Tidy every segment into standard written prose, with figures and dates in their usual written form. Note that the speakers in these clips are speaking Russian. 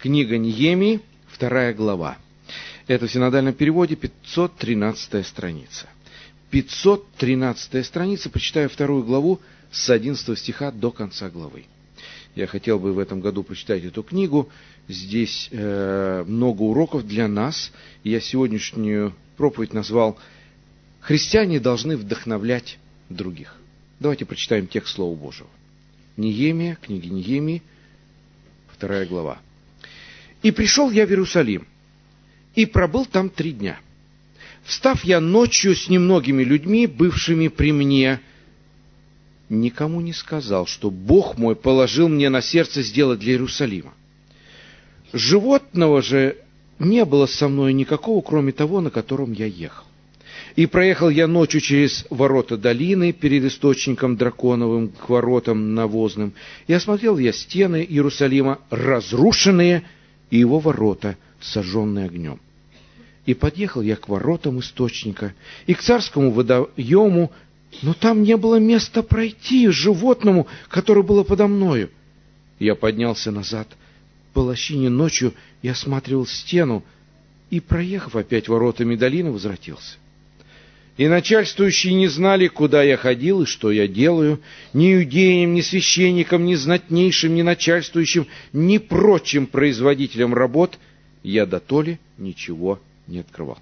Книга Неемии, 2 глава. Это в синодальном переводе 513 страница. 513 страница, прочитаю 2 главу с 11 стиха до конца главы. Я хотел бы в этом году прочитать эту книгу. Здесь много уроков для нас. Я сегодняшнюю проповедь назвал «Христиане должны вдохновлять других». Давайте прочитаем текст Слова Божьего. Неемия, книга Неемии, 2 глава. «И пришел я в Иерусалим, и пробыл там 3 дня. Встав я ночью с немногими людьми, бывшими при мне, никому не сказал, что Бог мой положил мне на сердце сделать для Иерусалима. Животного же не было со мной никакого, кроме того, на котором я ехал. И проехал я ночью через ворота долины, перед источником Драконовым, к воротам навозным, и осмотрел я стены Иерусалима, разрушенные, и его ворота, сожженные огнем. И подъехал я к воротам источника, и к царскому водоему, но там не было места пройти животному, которое было подо мною. Я поднялся назад по лощине ночью и осматривал стену, и, проехав опять воротами долины, возвратился. И начальствующие не знали, куда я ходил и что я делаю, ни иудеям, ни священникам, ни знатнейшим, ни начальствующим, ни прочим производителям работ я дотоле ничего не открывал.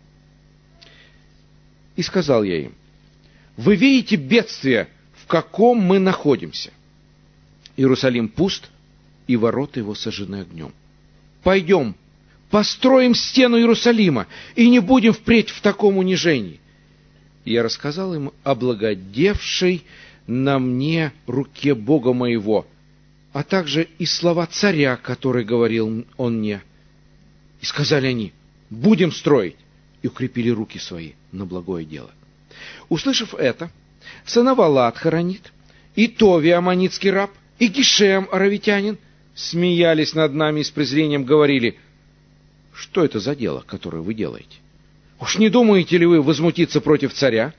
И сказал я им: вы видите бедствие, в каком мы находимся. Иерусалим пуст, и ворота его сожжены огнем. Пойдем, построим стену Иерусалима, и не будем впредь в таком унижении. И я рассказал им о благодевшей на мне руке Бога моего, а также и слова царя, который говорил он мне. И сказали они: будем строить, и укрепили руки свои на благое дело. Услышав это, Санавалат хоронит, и Тови аммонитский раб, и Гишем аравитянин смеялись над нами и с презрением говорили: что это за дело, которое вы делаете? Уж не думаете ли вы возмутиться против царя?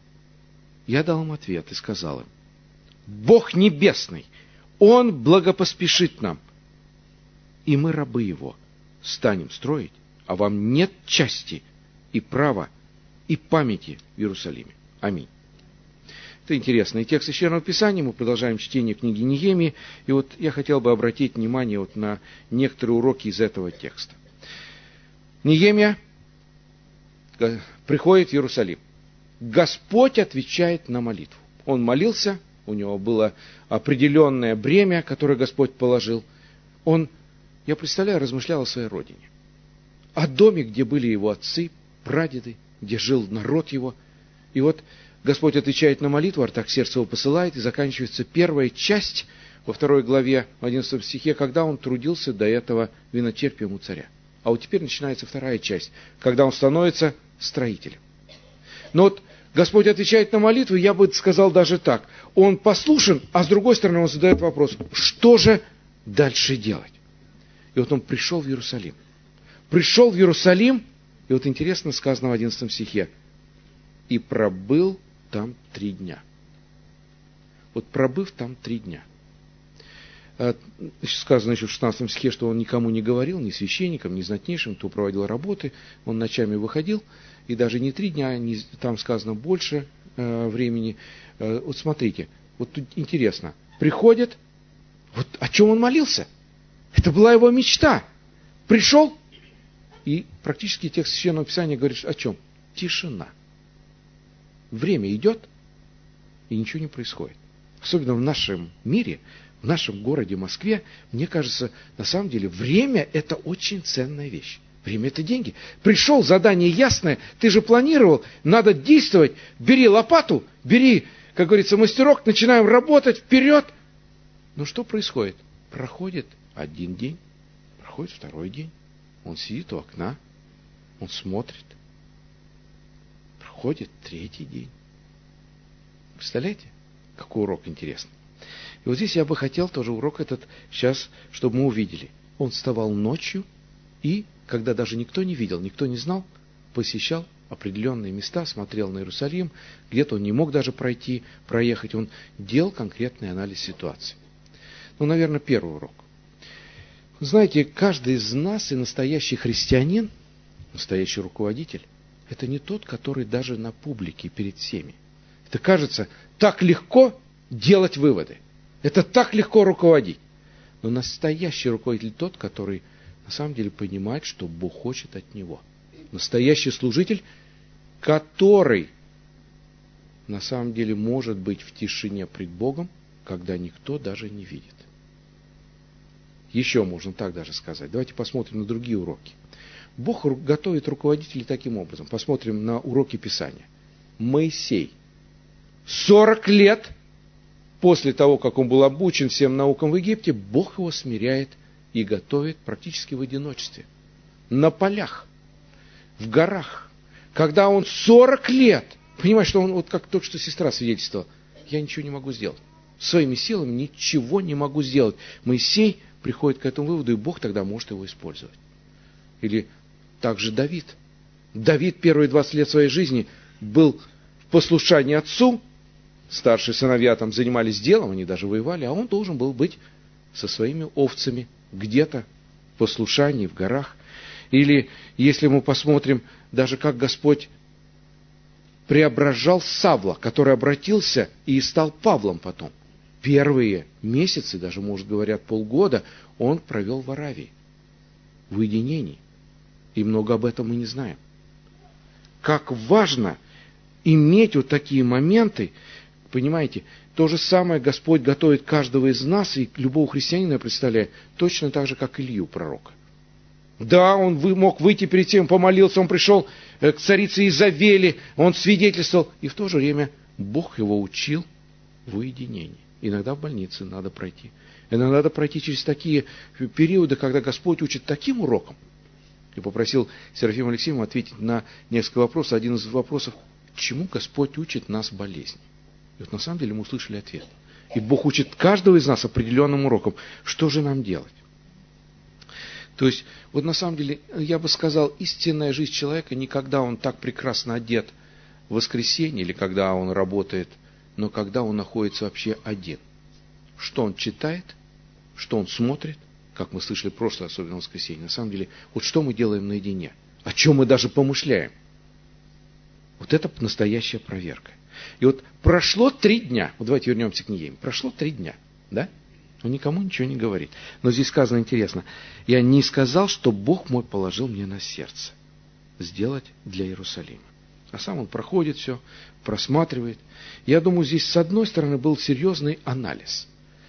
Я дал им ответ и сказал им: Бог небесный, Он благопоспешит нам, и мы, рабы Его, станем строить, а вам нет части и права и памяти в Иерусалиме. Аминь. Это интересный текст Священного Писания. Мы продолжаем чтение книги Неемии. И вот я хотел бы обратить внимание на некоторые уроки из этого текста. Неемия приходит в Иерусалим. Господь отвечает на молитву. Он молился, у него было определенное бремя, которое Господь положил. Он, я представляю, размышлял о своей родине. О доме, где были его отцы, прадеды, где жил народ его. И вот Господь отвечает на молитву, Артаксеркс его посылает, и заканчивается первая часть во 2 главе, в 11 стихе, когда он трудился до этого виночерпием у царя. А вот теперь начинается вторая часть, когда он становится строителем. Но вот Господь отвечает на молитву, я бы сказал даже так. Он послушен, а с другой стороны он задает вопрос: что же дальше делать? И вот он пришел в Иерусалим. Пришел в Иерусалим, и вот интересно сказано в 11 стихе: и пробыл там 3 дня. Вот пробыв там 3 дня. Сказано еще в 16 стихе, что он никому не говорил, ни священникам, ни знатнейшим, кто проводил работы. Он ночами выходил, и даже не 3 дня, там сказано больше времени. Вот смотрите, вот тут интересно. Приходит, вот о чем он молился? Это была его мечта. Пришел, и практически текст Священного Писания говорит о чем? Тишина. Время идет, и ничего не происходит. Особенно в нашем мире, в нашем городе Москве, мне кажется, на самом деле, время – это очень ценная вещь. Время – это деньги. Пришел, задание ясное, ты же планировал, надо действовать, бери лопату, бери, как говорится, мастерок, начинаем работать, вперед. Но что происходит? Проходит 1 день, проходит 2 день, он сидит у окна, он смотрит. Проходит 3-й день. Представляете, какой урок интересный? И вот здесь я бы хотел тоже урок этот сейчас, чтобы мы увидели. Он вставал ночью и, когда даже никто не видел, никто не знал, посещал определенные места, смотрел на Иерусалим, где-то он не мог даже проехать, он делал конкретный анализ ситуации. Ну, наверное, первый урок. Знаете, каждый из нас и настоящий христианин, настоящий руководитель, это не тот, который даже на публике перед всеми. Это кажется так легко делать выводы. Это так легко руководить. Но настоящий руководитель тот, который на самом деле понимает, что Бог хочет от него. Настоящий служитель, который на самом деле может быть в тишине пред Богом, когда никто даже не видит. Еще можно так даже сказать. Давайте посмотрим на другие уроки. Бог готовит руководителей таким образом. Посмотрим на уроки Писания. Моисей 40 лет после того, как он был обучен всем наукам в Египте, Бог его смиряет и готовит практически в одиночестве. На полях, в горах. Когда он 40 лет, понимаешь, что он, вот как только что сестра свидетельствовала, я ничего не могу сделать. Своими силами ничего не могу сделать. Моисей приходит к этому выводу, и Бог тогда может его использовать. Или также Давид. Давид первые 20 лет своей жизни был в послушании отцу. Старшие сыновья там занимались делом, они даже воевали, а он должен был быть со своими овцами где-то в послушании, в горах. Или если мы посмотрим, даже как Господь преображал Савла, который обратился и стал Павлом потом. Первые месяцы, даже, может, говорят, полгода, он провел в Аравии, в уединении. И много об этом мы не знаем. Как важно иметь вот такие моменты, понимаете, то же самое Господь готовит каждого из нас, и любого христианина, я представляю, точно так же, как Илью, пророка. Да, он мог выйти перед тем, помолился, он пришел к царице Изавели, он свидетельствовал, и в то же время Бог его учил в уединении. Иногда в больнице надо пройти. Иногда надо пройти через такие периоды, когда Господь учит таким уроком. Я попросил Серафима Алексеевну ответить на несколько вопросов. Один из вопросов, чему Господь учит нас болезни? И вот на самом деле мы услышали ответ. И Бог учит каждого из нас определенным уроком. Что же нам делать? То есть, вот на самом деле, я бы сказал, истинная жизнь человека не когда он так прекрасно одет в воскресенье, или когда он работает, но когда он находится вообще один. Что он читает, что он смотрит, как мы слышали в прошлое, особенно в воскресенье. На самом деле, вот что мы делаем наедине, о чем мы даже помышляем. Вот это настоящая проверка. И вот прошло 3 дня, вот давайте вернемся к Неемии, прошло 3 дня, да? Он никому ничего не говорит. Но здесь сказано интересно, я не сказал, что Бог мой положил мне на сердце сделать для Иерусалима. А сам он проходит все, просматривает. Я думаю, здесь с одной стороны был серьезный анализ,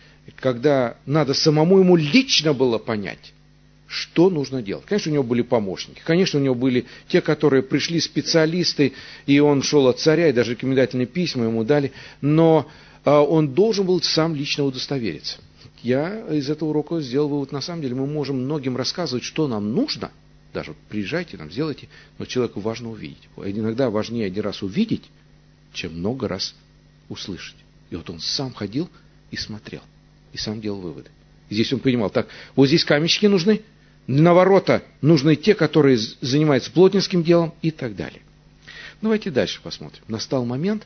когда надо самому ему лично было понять, что нужно делать. Конечно, у него были помощники, конечно, у него были те, которые пришли, специалисты, и он шел от царя, и даже рекомендательные письма ему дали, но он должен был сам лично удостовериться. Я из этого урока сделал вывод, на самом деле мы можем многим рассказывать, что нам нужно, даже вот приезжайте, нам сделайте, но человеку важно увидеть. Иногда важнее 1 раз увидеть, чем много раз услышать. И вот он сам ходил и смотрел, и сам делал выводы. И здесь он понимал, так, вот здесь камешки нужны, на ворота нужны те, которые занимаются плотницким делом и так далее. Давайте дальше посмотрим. Настал момент,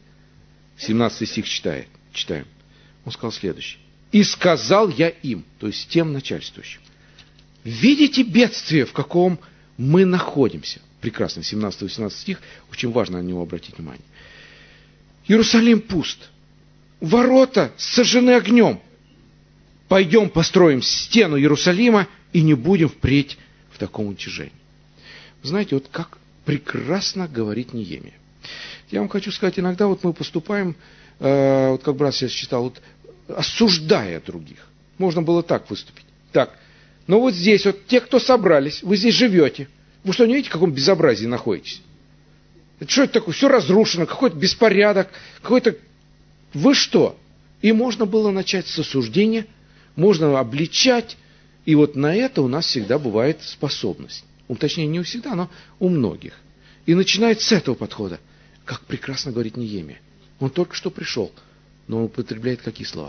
17 стих читаем. Он сказал следующее. «И сказал я им», то есть тем начальствующим, «видите бедствие, в каком мы находимся». Прекрасно, 17-18 стих, очень важно на него обратить внимание. «Иерусалим пуст, ворота сожжены огнем. Пойдем построим стену Иерусалима и не будем впредь в таком уничижении». Знаете, вот как прекрасно говорит Неемия. Я вам хочу сказать, иногда вот мы поступаем, вот как брат сейчас читал, вот, осуждая других. Можно было так выступить. Так, но вот здесь вот те, кто собрались, вы здесь живете. Вы что, не видите, в каком безобразии находитесь? Это что это такое? Все разрушено, какой-то беспорядок, какой-то... Вы что? И можно было начать с осуждения, можно обличать, и вот на это у нас всегда бывает способность. Точнее, не у всегда, но у многих. И начинает с этого подхода. Как прекрасно говорит Неемия. Он только что пришел, но он употребляет какие слова?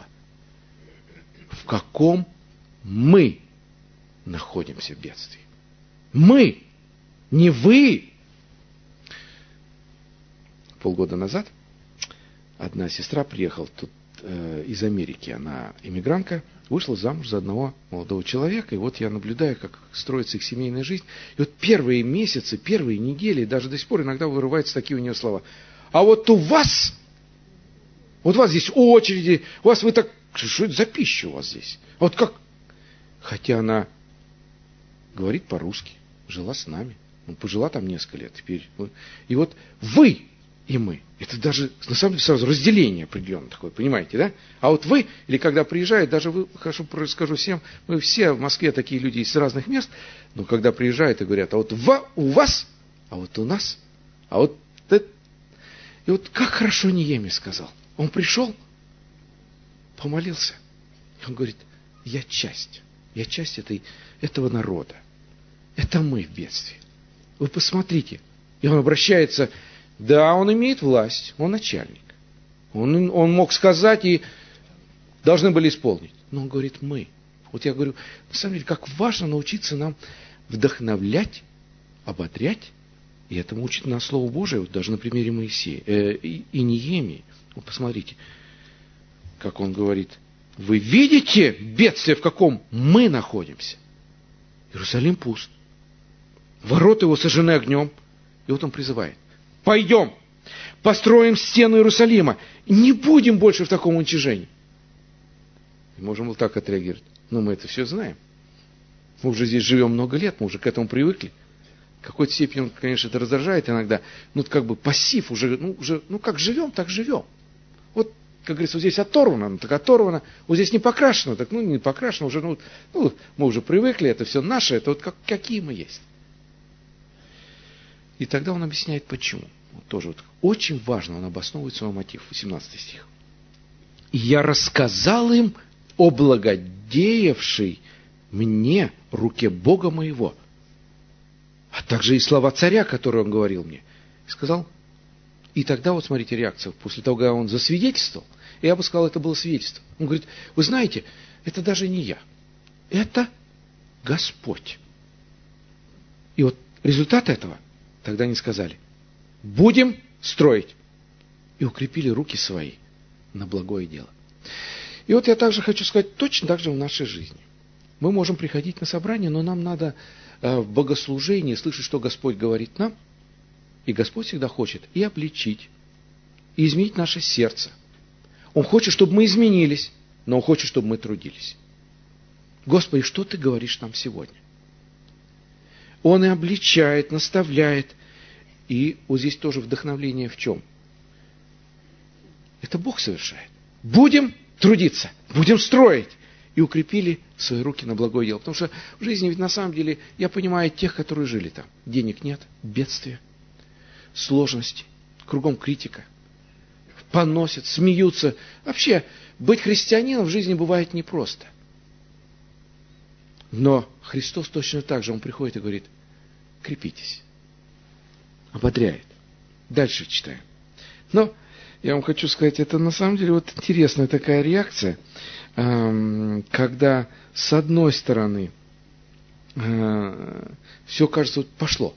В каком мы находимся в бедствии. Мы, не вы. Полгода назад одна сестра приехала, тут из Америки, она иммигрантка, вышла замуж за одного молодого человека, и вот я наблюдаю, как строится их семейная жизнь. И вот первые месяцы, первые недели, даже до сих пор иногда вырываются такие у нее слова. А вот у вас здесь очереди, у вас вы так, что это за пища у вас здесь? Вот как? Хотя она говорит по-русски, жила с нами, пожила там несколько лет теперь. И вот вы и мы. Это даже, на самом деле, сразу разделение определенное такое, понимаете, да? А вот вы, или когда приезжают, даже вы, хорошо расскажу всем, мы все в Москве такие люди из разных мест, но когда приезжают и говорят, а вот у вас, а вот у нас, а вот это... И вот как хорошо Неемия сказал. Он пришел, помолился, и он говорит, я часть этого народа. Это мы в бедствии. Вы посмотрите. И он обращается... Да, он имеет власть, он начальник. Он мог сказать и должны были исполнить. Но он говорит, мы. Вот я говорю, на самом деле, как важно научиться нам вдохновлять, ободрять. И этому учит нас Слово Божие, вот даже на примере Моисея и Неемии. Вот посмотрите, как он говорит, вы видите бедствие, в каком мы находимся? Иерусалим пуст. Ворота его сожжены огнем. И вот он призывает. Пойдем, построим стену Иерусалима. Не будем больше в таком уничижении. И можем вот так отреагировать. Но мы это все знаем. Мы уже здесь живем много лет, мы уже к этому привыкли. В какой-то степени он, конечно, это раздражает иногда. Ну, как бы пассив уже, как живем, так живем. Вот, как говорится, вот здесь оторвано, так оторвано. Вот здесь не покрашено, так не покрашено. Уже, мы уже привыкли, это все наше, это вот какие мы есть. И тогда он объясняет, почему. Вот тоже вот очень важно, он обосновывает свой мотив, 18 стих. «И я рассказал им о благодеявшей мне руке Бога моего, а также и слова царя, которые он говорил мне». И сказал, и тогда вот смотрите реакцию, после того, как он засвидетельствовал, я бы сказал, это было свидетельство. Он говорит, вы знаете, это даже не я, это Господь. И вот результат этого, тогда они сказали, будем строить. И укрепили руки свои на благое дело. И вот я также хочу сказать, точно так же в нашей жизни. Мы можем приходить на собрание, но нам надо в богослужении слышать, что Господь говорит нам. И Господь всегда хочет и обличить, и изменить наше сердце. Он хочет, чтобы мы изменились, но Он хочет, чтобы мы трудились. Господи, что Ты говоришь нам сегодня? Он и обличает, наставляет. И вот здесь тоже вдохновление в чем? Это Бог совершает. Будем трудиться, будем строить. И укрепили свои руки на благое дело. Потому что в жизни ведь на самом деле, я понимаю тех, которые жили там. Денег нет, бедствия, сложности, кругом критика. Поносят, смеются. Вообще, быть христианином в жизни бывает непросто. Но Христос точно так же, Он приходит и говорит, крепитесь. Ободряет. Дальше читаем. Но я вам хочу сказать, это на самом деле вот интересная такая реакция, когда с одной стороны все кажется, вот пошло.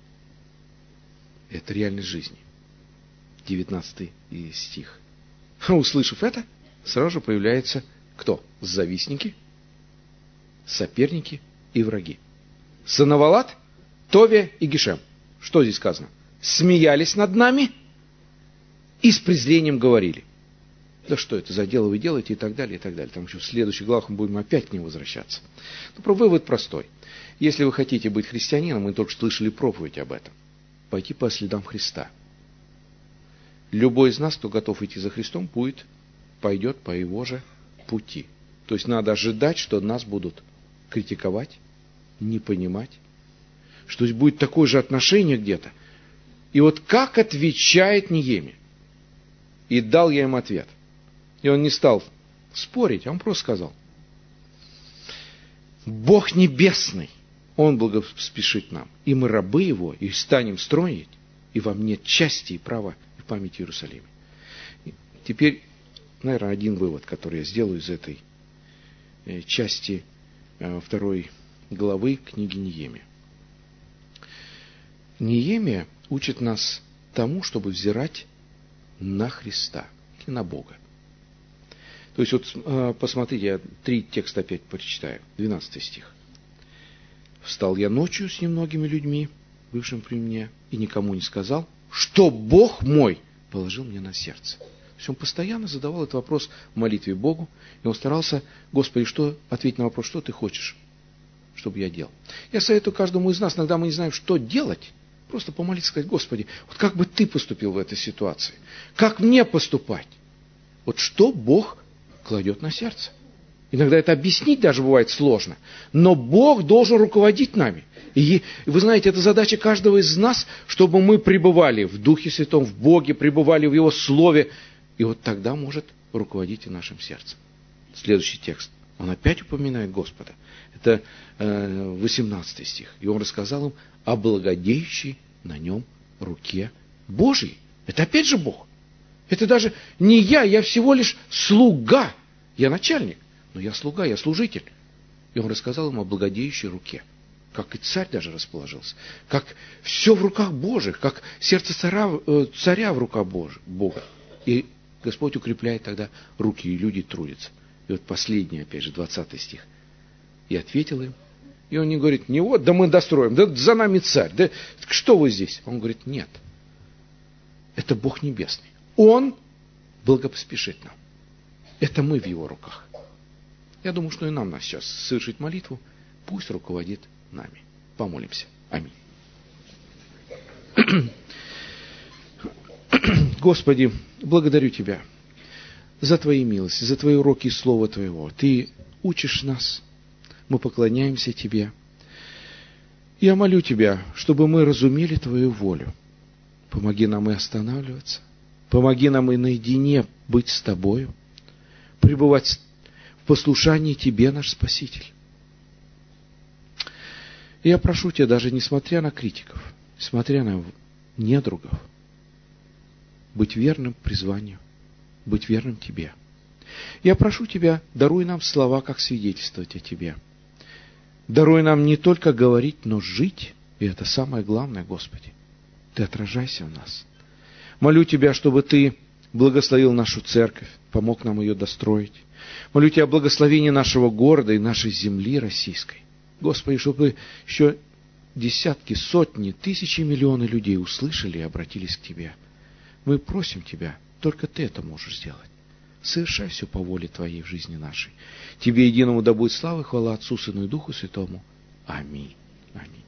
Это реальность жизни. 19 стих. Услышав это, сразу же появляются кто? Завистники, соперники и враги. Санавалат, Товия и Гешем. Что здесь сказано? Смеялись над нами и с презрением говорили. Да что это за дело вы делаете и так далее, и так далее. Там еще в следующих главах мы будем опять к ним возвращаться. Но вывод простой. Если вы хотите быть христианином, мы только что слышали проповедь об этом. Пойти по следам Христа. Любой из нас, кто готов идти за Христом, пойдет по Его же пути. То есть надо ожидать, что нас будут критиковать, не понимать, что будет такое же отношение где-то. И вот как отвечает Неемия? И дал я им ответ. И он не стал спорить, а он просто сказал, Бог небесный, Он благоспешит нам, и мы рабы Его, и станем строить, и вам нет части и права в памяти Иерусалима. Теперь, наверное, один вывод, который я сделаю из этой части 2 главы книги Неемия. Неемия учит нас тому, чтобы взирать на Христа и на Бога. То есть вот посмотрите, я 3 текста опять прочитаю. 12 стих. «Встал я ночью с немногими людьми, бывшим при мне, и никому не сказал, что Бог мой положил мне на сердце». То есть он постоянно задавал этот вопрос в молитве Богу, и он старался: Господи, ответь на вопрос, что ты хочешь, чтобы я делал. Я советую каждому из нас, иногда мы не знаем, что делать, просто помолиться, сказать: Господи, вот как бы ты поступил в этой ситуации? Как мне поступать? Вот что Бог кладет на сердце. Иногда это объяснить даже бывает сложно, но Бог должен руководить нами. И вы знаете, это задача каждого из нас, чтобы мы пребывали в Духе Святом, в Боге, пребывали в Его Слове, и вот тогда может руководить и нашим сердцем. Следующий текст. Он опять упоминает Господа. Это 18 стих. И он рассказал им о благодеющей на нем руке Божьей. Это опять же Бог. Это даже не я всего лишь слуга. Я начальник, но я слуга, я служитель. И он рассказал им о благодеющей руке. Как и царь даже расположился. Как все в руках Божьих. Как сердце царя в руках Бога. И Господь укрепляет тогда руки, и люди трудятся. И вот последний, опять же, 20 стих. И ответил им. И он не говорит: не вот, да мы достроим, да за нами царь, да что вы здесь? Он говорит: нет. Это Бог Небесный. Он благопоспешит нам. Это мы в Его руках. Я думаю, что и нам надо сейчас совершить молитву. Пусть руководит нами. Помолимся. Аминь. Господи, благодарю Тебя за Твои милости, за Твои уроки и Слова Твоего. Ты учишь нас, мы поклоняемся Тебе. Я молю Тебя, чтобы мы разумели Твою волю. Помоги нам и останавливаться. Помоги нам и наедине быть с Тобою, пребывать в послушании Тебе, наш Спаситель. И я прошу Тебя, даже несмотря на критиков, несмотря на недругов, быть верным призванию, быть верным Тебе. Я прошу Тебя, даруй нам слова, как свидетельствовать о Тебе. Даруй нам не только говорить, но жить, и это самое главное, Господи. Ты отражайся в нас. Молю Тебя, чтобы Ты благословил нашу церковь, помог нам ее достроить. Молю Тебя о благословении нашего города и нашей земли российской. Господи, чтобы еще десятки, сотни, тысячи, миллионы людей услышали и обратились к Тебе. Мы просим Тебя, только Ты это можешь сделать. Совершай все по воле Твоей в жизни нашей. Тебе единому да будет слава и хвала Отцу, Сыну и Духу Святому. Аминь. Аминь.